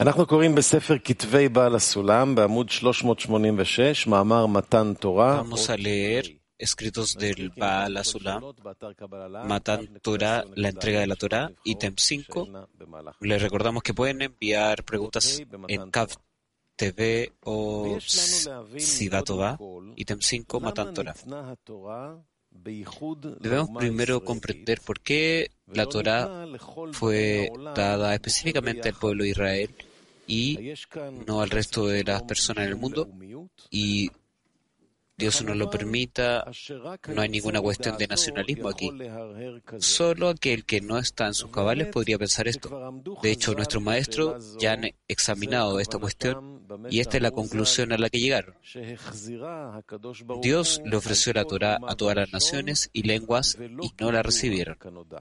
אנחנו קוראים בספר כתבי בעל הסולם, בעמוד 386, מאמר מתן תורה. Vamos a leer escritos del Baal HaSulam, Matan Torah, la entrega de la Torah, ítem 5. Les recordamos que pueden enviar preguntas en Kav TV o Sivatová, ítem 5, Matan Torah. Debemos primero comprender por qué la Torah fue dada específicamente al pueblo de Israel y no al resto de las personas en el mundo, y Dios nos lo permita. No hay ninguna cuestión de nacionalismo aquí. Solo aquel que no está en sus cabales podría pensar esto. De hecho, nuestros maestros ya han examinado esta cuestión y esta es la conclusión a la que llegaron. Dios le ofreció la Torah a todas las naciones y lenguas y no la recibieron.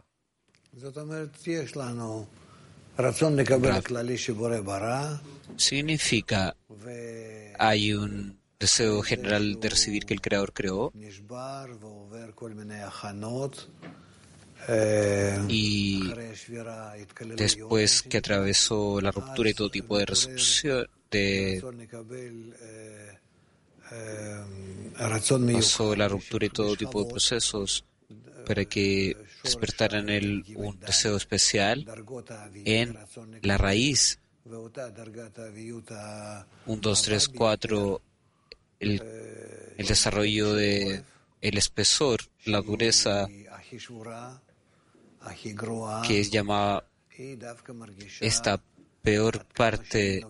Significa, hay un deseo general de recibir que el Creador creó, y después que atravesó la ruptura y todo tipo de recepción, pasó la ruptura y todo tipo de procesos para que despertaran en él un deseo especial en la raíz. 1, 2, 3, 4, el desarrollo de el espesor, la dureza, que es llamada esta peor parte,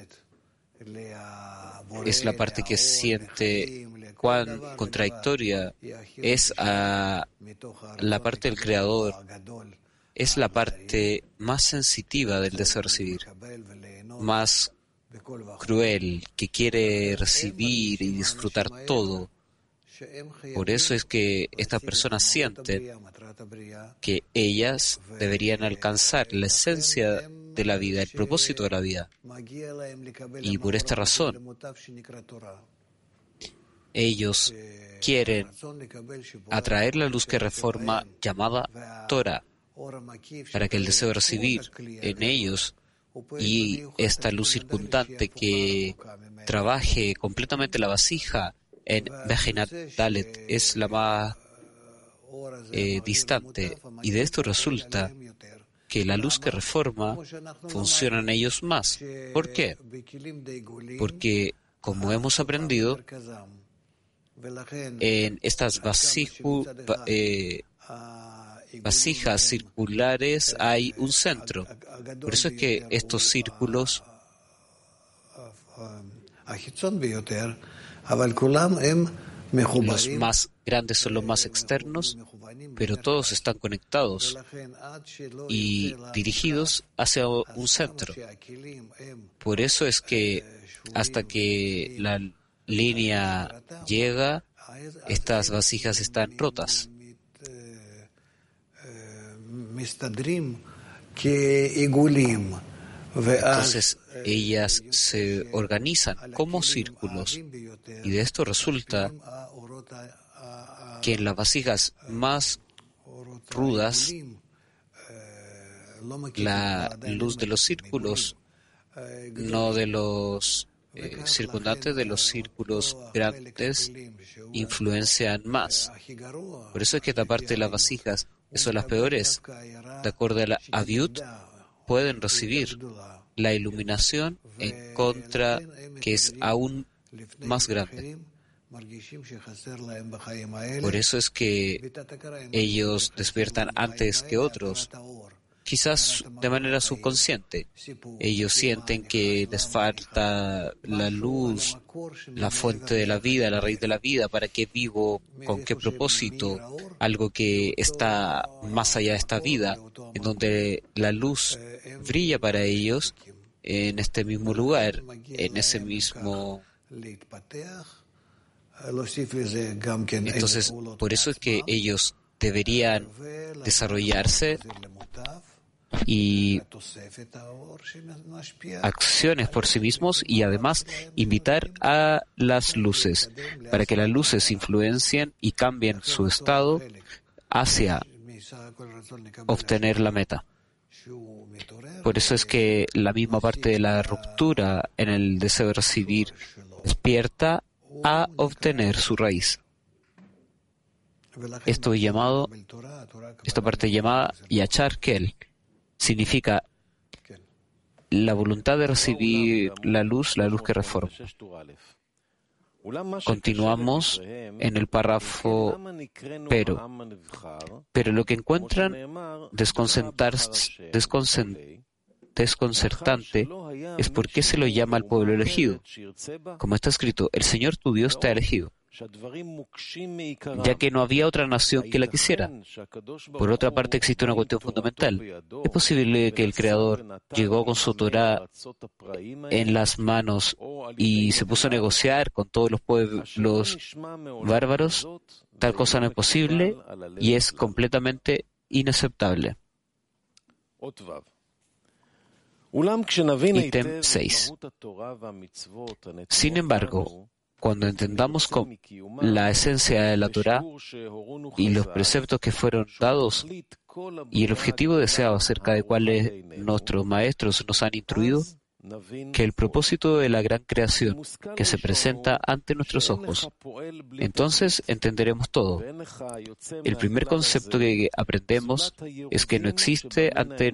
es la parte que siente cuán contradictoria es a la parte del Creador. Es la parte más sensitiva del deseo de recibir, más cruel, que quiere recibir y disfrutar todo. Por eso es que estas personas sienten que ellas deberían alcanzar la esencia de la vida, el propósito de la vida. Y por esta razón, ellos quieren atraer la luz que reforma, llamada Torah, para que el deseo de recibir en ellos y esta luz circundante que trabaje completamente la vasija en Bejinat Dalet es la más distante, y de esto resulta que la luz que reforma funciona en ellos más. ¿Por qué? Porque, como hemos aprendido, en estas vasijas circulares hay un centro. Por eso es que estos círculos los más grandes son los más externos, pero todos están conectados y dirigidos hacia un centro. Por eso es que hasta que la línea llega, estas vasijas están rotas. Entonces ellas se organizan como círculos, y de esto resulta que en las vasijas más rudas la luz de los círculos, no de los circundantes, de los círculos grandes, influencian más. Por eso es que esta parte de las vasijas, que son las peores, de acuerdo a la Aviut, pueden recibir la iluminación en contra, que es aún más grande. Por eso es que ellos despiertan antes que otros, quizás de manera subconsciente. Ellos sienten que les falta la luz, la fuente de la vida, la raíz de la vida. ¿Para qué vivo? ¿Con qué propósito? Algo que está más allá de esta vida, en donde la luz brilla para ellos en este mismo lugar, en ese mismo. Entonces, por eso es que ellos deberían desarrollarse y acciones por sí mismos, y además invitar a las luces para que las luces influencien y cambien su estado hacia obtener la meta. Por eso es que la misma parte de la ruptura en el deseo de recibir despierta a obtener su raíz. Esta parte llamada Yachar Kel significa la voluntad de recibir la luz que reforma. Continuamos en el párrafo pero lo que encuentran desconcertante es por qué se lo llama al pueblo elegido. Como está escrito, el Señor tu Dios te ha elegido, ya que no había otra nación que la quisiera. Por otra parte, existe una cuestión fundamental. ¿Es posible que el Creador llegó con su Torá en las manos y se puso a negociar con todos los pueblos bárbaros? Tal cosa no es posible y es completamente inaceptable. Ítem 6. Sin embargo, cuando entendamos la esencia de la Torá y los preceptos que fueron dados y el objetivo deseado acerca de cuáles nuestros maestros nos han instruido, que el propósito de la gran creación que se presenta ante nuestros ojos, entonces entenderemos todo. El primer concepto que aprendemos es que no existe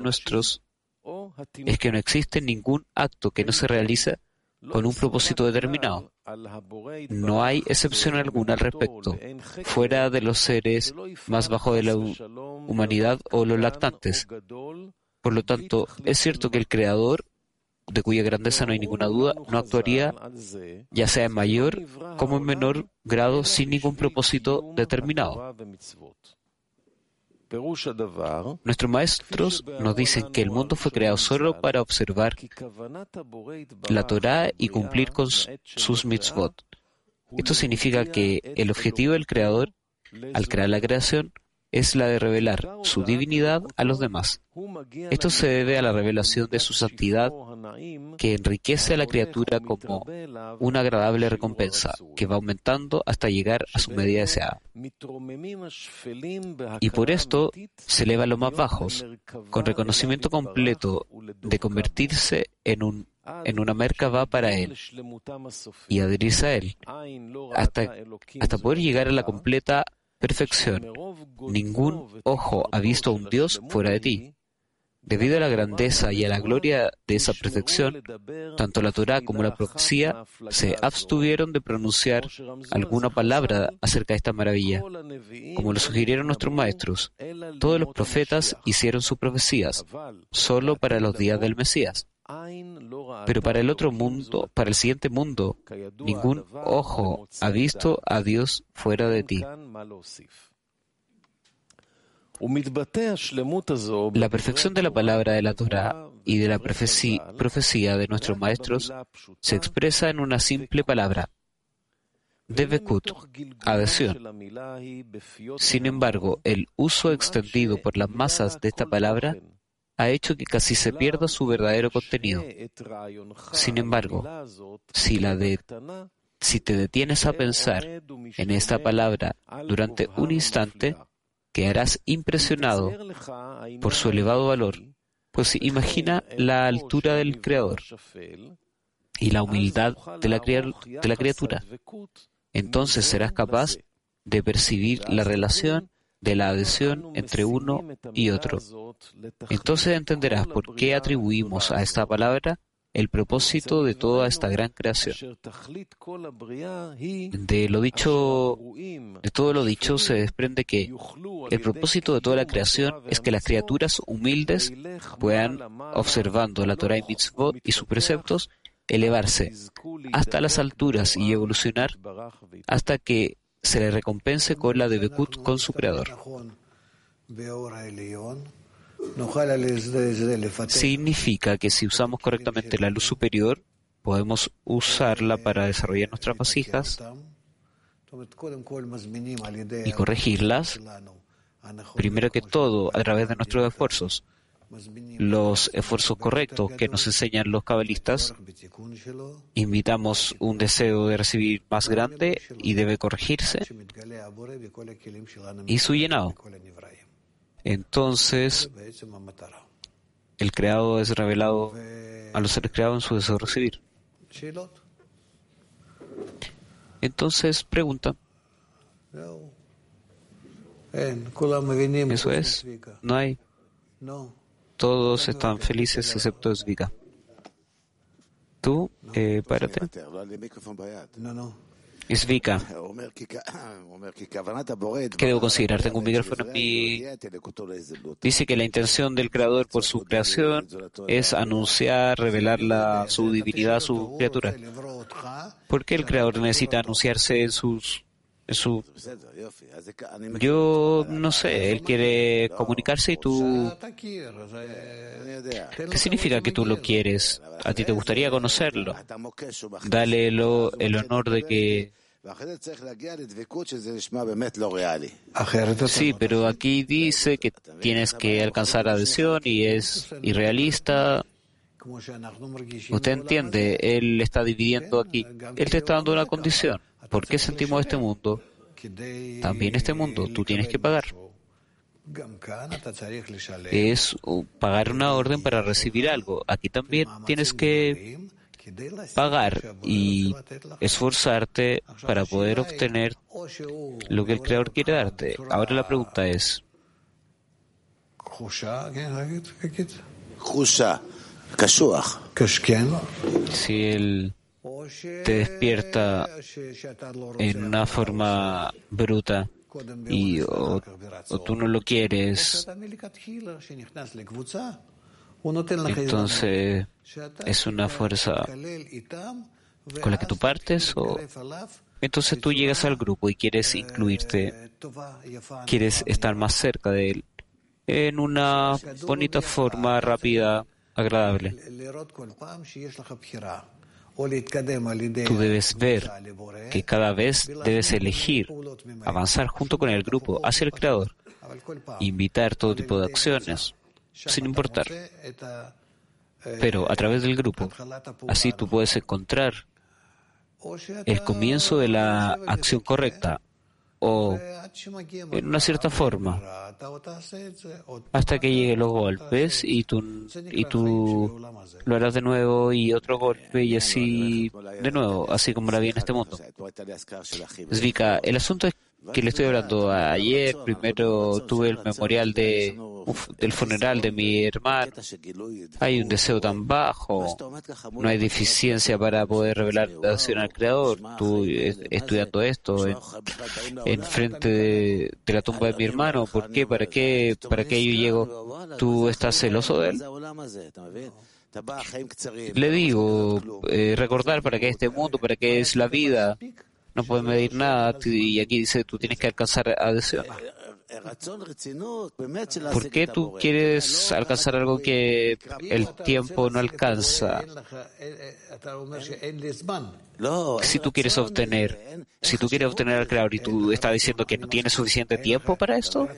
ningún acto que no se realiza con un propósito determinado. No hay excepción alguna al respecto, fuera de los seres más bajos de la humanidad o los lactantes. Por lo tanto, es cierto que el Creador, de cuya grandeza no hay ninguna duda, no actuaría, ya sea en mayor como en menor grado, sin ningún propósito determinado. Nuestros maestros nos dicen que el mundo fue creado solo para observar la Torá y cumplir con sus mitzvot. Esto significa que el objetivo del Creador, al crear la creación, es la de revelar su divinidad a los demás. Esto se debe a la revelación de su santidad, que enriquece a la criatura como una agradable recompensa, que va aumentando hasta llegar a su medida deseada. Y por esto se eleva a los más bajos, con reconocimiento completo de convertirse en una Merkavá para Él y adherirse a Él, hasta poder llegar a la completa perfección. Ningún ojo ha visto a un Dios fuera de ti. Debido a la grandeza y a la gloria de esa perfección, tanto la Torá como la profecía se abstuvieron de pronunciar alguna palabra acerca de esta maravilla, como lo sugirieron nuestros maestros. Todos los profetas hicieron sus profecías, solo para los días del Mesías. Pero para el otro mundo, para el siguiente mundo, ningún ojo ha visto a Dios fuera de ti. La perfección de la palabra de la Torá y de la profecía de nuestros maestros se expresa en una simple palabra, Devekut, adhesión. Sin embargo, el uso extendido por las masas de esta palabra ha hecho que casi se pierda su verdadero contenido. Sin embargo, si te detienes a pensar en esta palabra durante un instante, quedarás impresionado por su elevado valor, pues imagina la altura del Creador y la humildad de la criatura. Entonces serás capaz de percibir la relación de la adhesión entre uno y otro. Entonces entenderás por qué atribuimos a esta palabra el propósito de toda esta gran creación. De todo lo dicho se desprende que el propósito de toda la creación es que las criaturas humildes puedan, observando la Torá y Mitzvot y sus preceptos, elevarse hasta las alturas y evolucionar hasta que se le recompense con la Devekut con su Creador. Significa que si usamos correctamente la luz superior, podemos usarla para desarrollar nuestras vasijas y corregirlas, primero que todo, a través de nuestros esfuerzos. Los esfuerzos correctos que nos enseñan los cabalistas, invitamos un deseo de recibir más grande y debe corregirse, y su llenado. Entonces, el creado es revelado a los seres creados en su deseo de recibir. Entonces pregunta. Eso es. No hay. Todos están felices excepto Zvika. Tú, párate. Zvika. ¿Qué debo considerar? Tengo un micrófono en mi... Dice que la intención del Creador por su creación es anunciar, revelar su divinidad a su criatura. ¿Por qué el Creador necesita anunciarse en su... Yo no sé, él quiere comunicarse y tú... ¿Qué significa que tú lo quieres? A ti te gustaría conocerlo. Dale el honor de que... Sí, pero aquí dice que tienes que alcanzar adhesión y es irrealista. Usted entiende, él está dividiendo aquí. Él te está dando una condición. ¿Por qué sentimos este mundo? También este mundo, tú tienes que pagar. Es pagar una orden para recibir algo. Aquí también tienes que pagar y esforzarte para poder obtener lo que el Creador quiere darte. Ahora la pregunta es... Si él te despierta en una forma bruta o tú no lo quieres, entonces es una fuerza con la que tú partes, o entonces tú llegas al grupo y quieres incluirte, quieres estar más cerca de él en una bonita forma rápida, agradable. Tú debes ver que cada vez debes elegir avanzar junto con el grupo hacia el Creador, invitar todo tipo de acciones, sin importar. Pero a través del grupo, así tú puedes encontrar el comienzo de la acción correcta, o en una cierta forma, hasta que lleguen los golpes y tú lo harás de nuevo y otro golpe y así de nuevo, así como la vi en este mundo. Zvika, el asunto es que le estoy hablando ayer. Primero tuve el memorial del funeral de mi hermano. Hay un deseo tan bajo, no hay deficiencia para poder revelar la acción al Creador. Tú estudiando esto en frente de la tumba de mi hermano, ¿por qué? ¿Para qué yo llego? ¿Tú estás celoso de él? Le digo, recordar para qué este mundo, para qué es la vida. No puedes medir nada y aquí dice tú tienes que alcanzar adhesión. ¿Por qué tú quieres alcanzar algo que el tiempo no alcanza? Si tú quieres obtener al Creador y tú estás diciendo que no tienes suficiente tiempo para esto,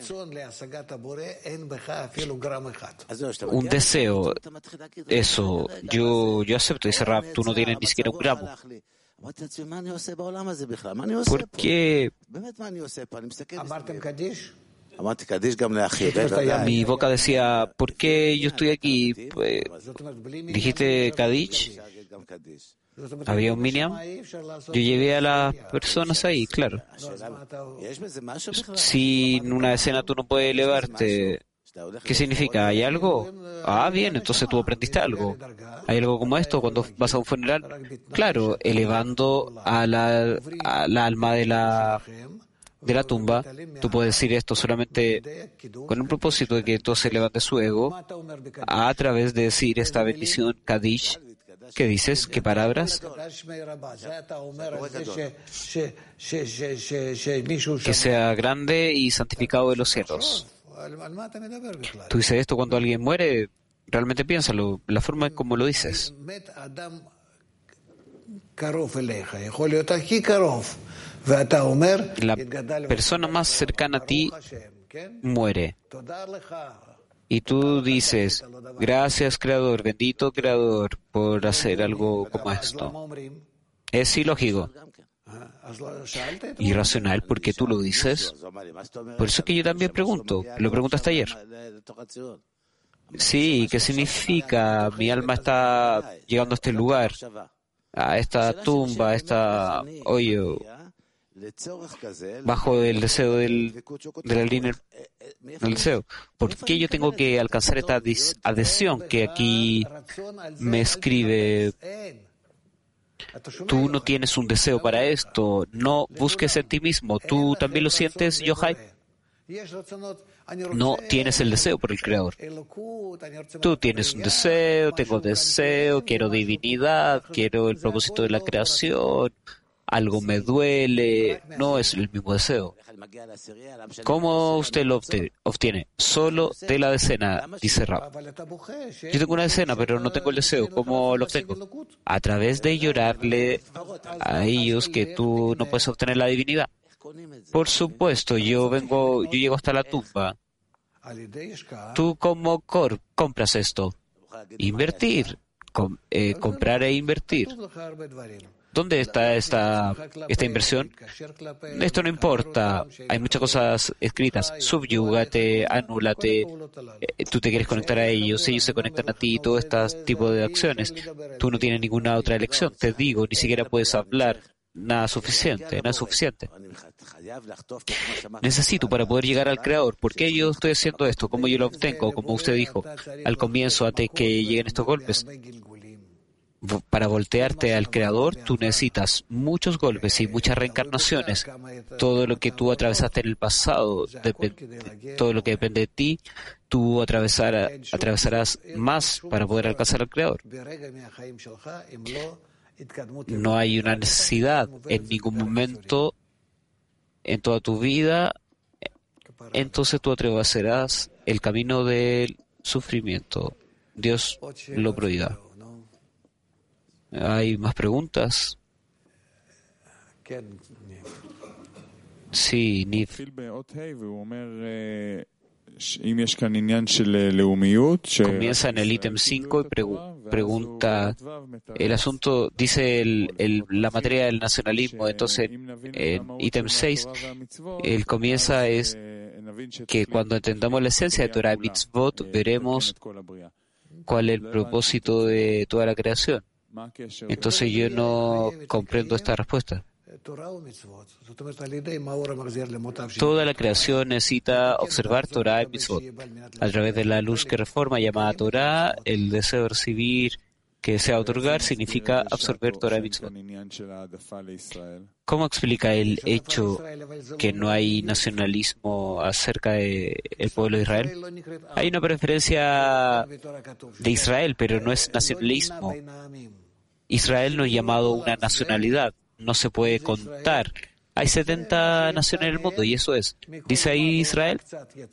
un deseo, eso, yo acepto, dice Rab, tú no tienes ni siquiera un gramo. ¿Por qué? Mi boca decía, ¿por qué yo estoy aquí? ¿Dijiste Kadish? ¿Había un minyan? Yo llevé a las personas ahí, claro. Si en una escena tú no puedes elevarte, ¿qué significa? ¿Hay algo? Ah, bien, entonces tú aprendiste algo. ¿Hay algo como esto cuando vas a un funeral? Claro, elevando a la alma de la tumba, tú puedes decir esto solamente con un propósito de que entonces levante su ego a través de decir esta bendición Kadish. ¿Qué dices? ¿Qué palabras? Que sea grande y santificado de los cielos. Tú dices esto cuando alguien muere, realmente piénsalo, la forma en cómo lo dices. La persona más cercana a ti muere. Y tú dices, gracias Creador, bendito Creador, por hacer algo como esto. Es ilógico. Irracional porque tú lo dices. Por eso es que yo también pregunto. Lo preguntaste ayer. Sí, ¿qué significa? Mi alma está llegando a este lugar, a esta tumba, a esta hoyo, bajo el deseo de la línea del deseo. ¿Por qué yo tengo que alcanzar esta adhesión que aquí me escribe? Tú no tienes un deseo para esto, no busques en ti mismo. ¿Tú también lo sientes, Yochai? No tienes el deseo por el Creador. Tú tienes un deseo, tengo deseo, quiero divinidad, quiero el propósito de la creación, algo me duele, no es el mismo deseo. ¿Cómo usted lo obtiene? Solo de la decena, dice Rab. Yo tengo una decena, pero no tengo el deseo. ¿Cómo lo obtengo? A través de llorarle a ellos que tú no puedes obtener la divinidad. Por supuesto, yo llego hasta la tumba. ¿Tú cómo compras esto? Invertir. Comprar e invertir. ¿Dónde está esta inversión? Esto no importa. Hay muchas cosas escritas. Subyúgate, anúlate. Tú te quieres conectar a ellos se conectan a ti. Todo este tipo de acciones. Tú no tienes ninguna otra elección. Te digo, ni siquiera puedes hablar. Nada suficiente. Necesito para poder llegar al Creador. ¿Por qué yo estoy haciendo esto? ¿Cómo yo lo obtengo? Como usted dijo al comienzo, antes que lleguen estos golpes. Para voltearte al Creador, tú necesitas muchos golpes y muchas reencarnaciones. Todo lo que tú atravesaste en el pasado, todo lo que depende de ti, tú atravesarás más para poder alcanzar al Creador. No hay una necesidad en ningún momento en toda tu vida, entonces tú atravesarás el camino del sufrimiento. Dios lo prohíba. ¿Hay más preguntas? Sí, Nif. Comienza en el ítem 5 y pregunta, el asunto, dice la materia del nacionalismo, entonces en ítem 6, el comienza es que cuando entendamos la esencia de Torah y Mitzvot, veremos cuál es el propósito de toda la creación. Entonces yo no comprendo esta respuesta. Toda la creación necesita observar Torah y Mitzvot. A través de la luz que reforma llamada Torah, el deseo de recibir que desea otorgar significa absorber Torah y Mitzvot. ¿Cómo explica el hecho que no hay nacionalismo acerca del pueblo de Israel? Hay una preferencia de Israel, pero no es nacionalismo. Israel no es llamado una nacionalidad, no se puede contar. Hay 70 naciones en el mundo y eso es. ¿Dice ahí Israel?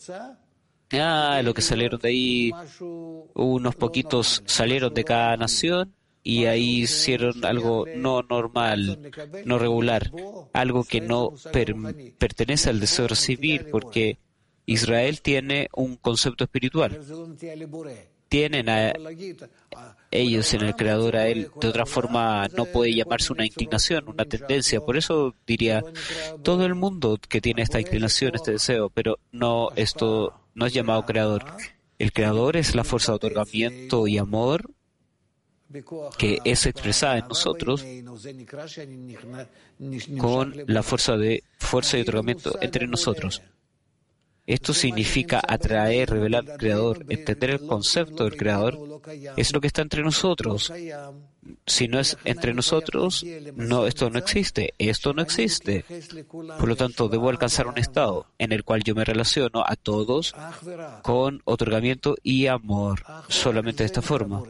Lo que salieron de ahí, unos poquitos salieron de cada nación y ahí hicieron algo no normal, no regular, algo que no pertenece al deseo de recibir, porque Israel tiene un concepto espiritual. Tienen a ellos en el Creador, a Él. De otra forma, no puede llamarse una inclinación, una tendencia. Por eso diría, todo el mundo que tiene esta inclinación, este deseo, pero no, esto no es llamado Creador. El Creador es la fuerza de otorgamiento y amor que es expresada en nosotros con la fuerza y otorgamiento entre nosotros. Esto significa atraer, revelar al Creador, entender el concepto del Creador. Es lo que está entre nosotros. Si no es entre nosotros, esto no existe. Esto no existe. Por lo tanto, debo alcanzar un estado en el cual yo me relaciono a todos con otorgamiento y amor. Solamente de esta forma.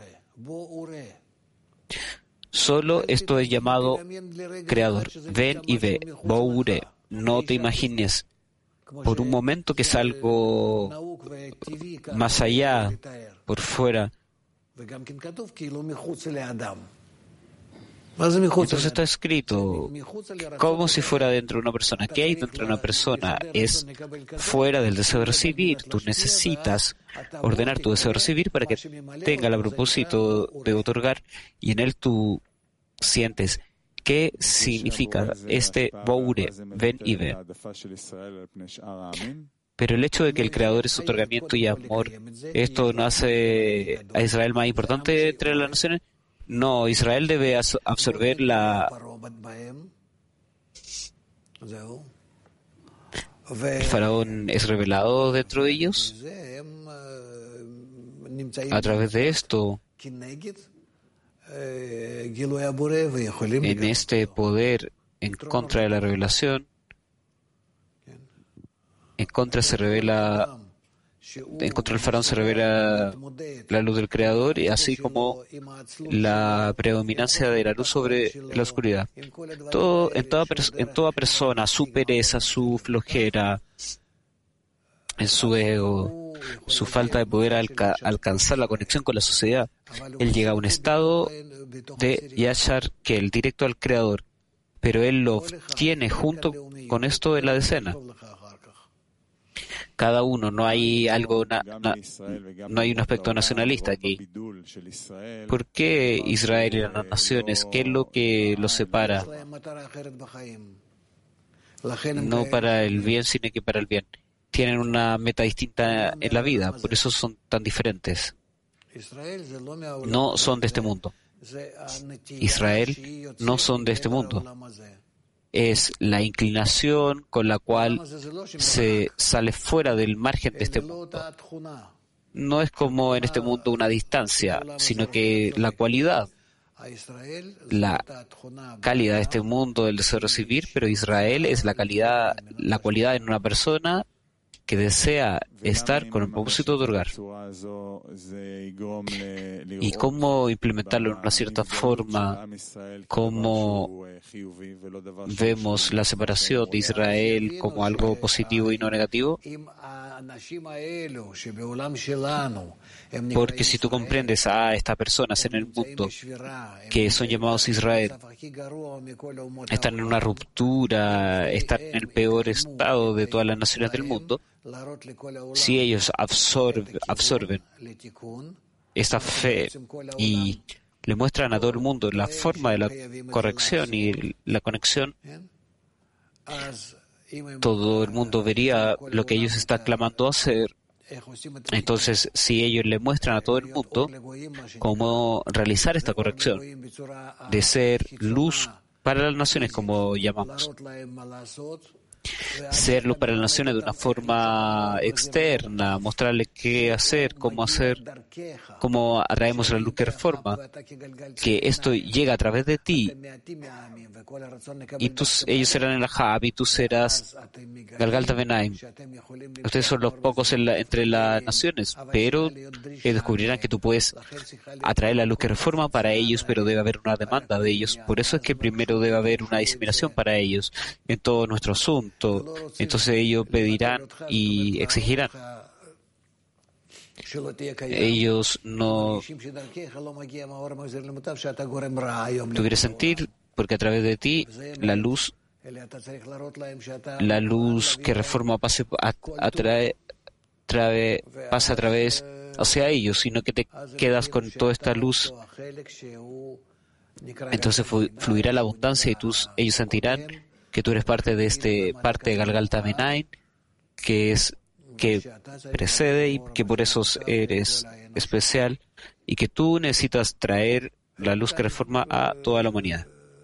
Solo esto es llamado Creador. Ven y ve. Boure. No te imagines por un momento que es algo más allá, por fuera. Entonces está escrito como si fuera dentro de una persona. ¿Qué hay dentro de una persona? Es fuera del deseo de recibir. Tú necesitas ordenar tu deseo de recibir para que tenga el propósito de otorgar y en él tú sientes. ¿Qué significa este boure? Ven y ve. Pero el hecho de que el Creador es otorgamiento y amor, ¿esto no hace a Israel más importante entre las naciones? No, Israel debe absorber el faraón es revelado dentro de ellos. A través de esto, en este poder en contra de la revelación, en contra del faraón se revela la luz del Creador, y así como la predominancia de la luz sobre la oscuridad. En toda persona, su pereza, su flojera, en su ego, su falta de poder alcanzar la conexión con la sociedad, él llega a un estado de Yashar, que el directo al Creador, pero él lo obtiene junto con esto en la decena. Cada uno, no hay no hay un aspecto nacionalista aquí. ¿Por qué Israel y las naciones? ¿Qué es lo que los separa? No para el bien, sino que para el bien. Tienen una meta distinta en la vida, por eso son tan diferentes. No son de este mundo. Israel no son de este mundo. Es la inclinación con la cual se sale fuera del margen de este mundo. No es como en este mundo una distancia, sino que la cualidad, la calidad de este mundo del deseo de recibir, pero Israel es la cualidad en una persona que desea estar con el propósito de otorgar. ¿Y cómo implementarlo en una cierta forma? ¿Cómo vemos la separación de Israel como algo positivo y no negativo? Porque si tú comprendes a estas personas en el mundo que son llamados Israel, están en una ruptura, están en el peor estado de todas las naciones del mundo, si ellos absorben esta fe y le muestran a todo el mundo la forma de la corrección y la conexión, todo el mundo vería lo que ellos están clamando a hacer. Entonces, si ellos le muestran a todo el mundo cómo realizar esta corrección, de ser luz para las naciones, como llamamos, ser luz para las naciones de una forma externa, mostrarles qué hacer, cómo atraemos la luz que reforma, que esto llega a través de ti, y ellos serán el Ahab y tú serás Galgalta Benaim. Ustedes son los pocos entre las naciones, pero descubrirán que tú puedes atraer la luz que reforma para ellos, pero debe haber una demanda de ellos. Por eso es que primero debe haber una diseminación para ellos en todo nuestro asunto. Entonces ellos pedirán y exigirán. Ellos no tuvieran sentir, porque a través de ti la luz que reforma pasa a través hacia ellos, sino que te quedas con toda esta luz. Entonces fluirá la abundancia y ellos sentirán que tú eres parte de Galgalta Benaim, que precede y que por eso eres especial, y que tú necesitas traer la luz que reforma a toda la humanidad.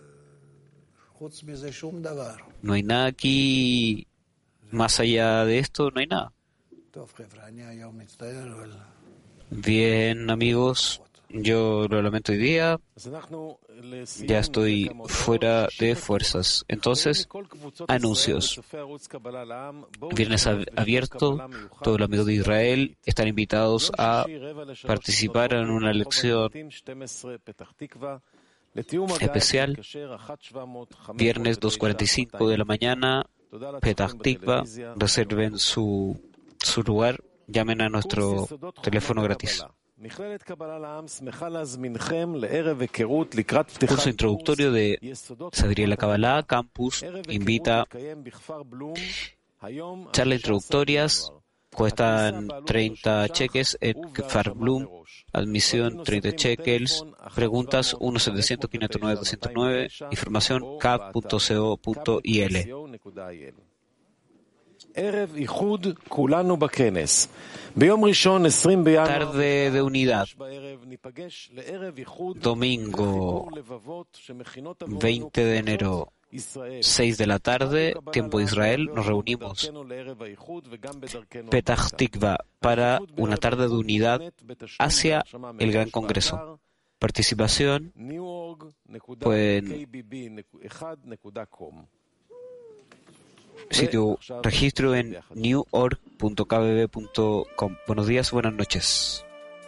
No hay nada aquí más allá de esto, no hay nada. Bien, amigos, yo lo lamento hoy día, ya estoy fuera de fuerzas. Entonces, anuncios. Viernes abierto, todos los amigos de Israel están invitados a participar en una lección especial. Viernes 2:45 de la mañana, Petah Tikva. Reserven su lugar, llamen a nuestro teléfono gratis. Curso introductorio de Sabiduría de la Kabbalah, Campus, invita charlas introductorias, cuestan 30 cheques en Kfar Blum, admisión 30 shekels, preguntas 1-700-509-209, información cap.co.il. Tarde de unidad. Domingo 20 de enero, 6 de la tarde, tiempo de Israel, nos reunimos Petah Tikva para una tarde de unidad hacia el Gran Congreso. Participación pueden sitio registro en neworg.kbb.com. Buenos días, buenas noches.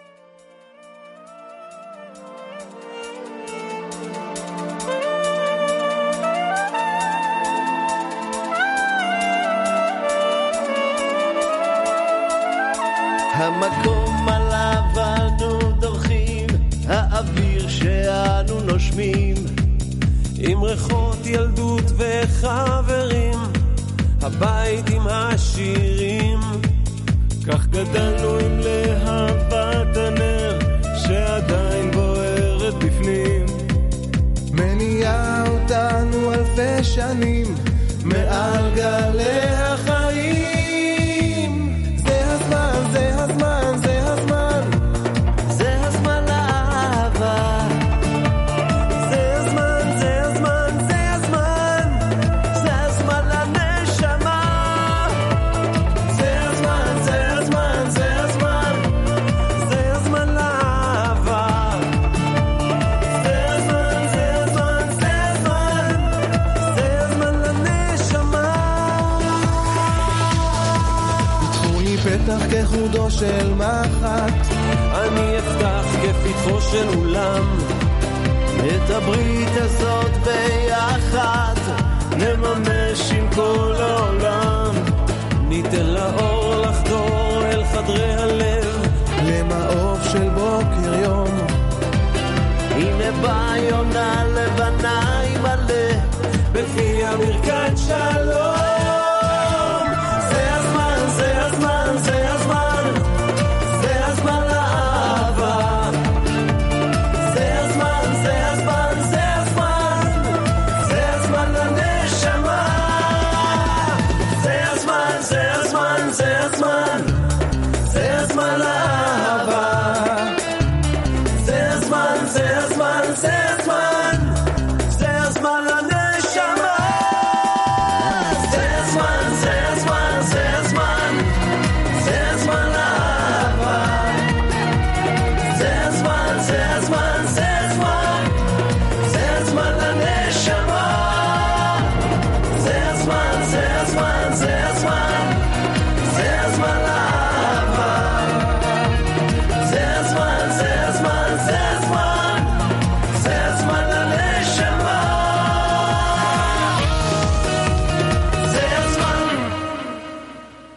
המקום עליו אנו דורכים, האוויר שאנו נושמים, עם ריחות ילדות וחברים, הבית עם השירים, כך גדלנו עם להבת הנר שעדיין בוערת בפנים, מניעה אותנו אלפי שנים מעל גלי החיים. זה הזמן, זה הזמן, זה הזמן, זה הזמן לאהבה. זה הזמן, זה הזמן, זה הזמן, זה הזמן לנשמה. זה הזמן, זה הזמן, זה הזמן, זה הזמן לאהבה. זה הזמן, זה הזמן, זה הזמן, זה הזמן לנשמה. פתחו לי פתח כחודו של מחט, אני אפתח כפתחו של אולם, את הברית הזאת ביחד נממש עם כל העולם, ניתן לאור לחדור אל חדרי הלב, למעוף של בוקר יום, הנה בא יונה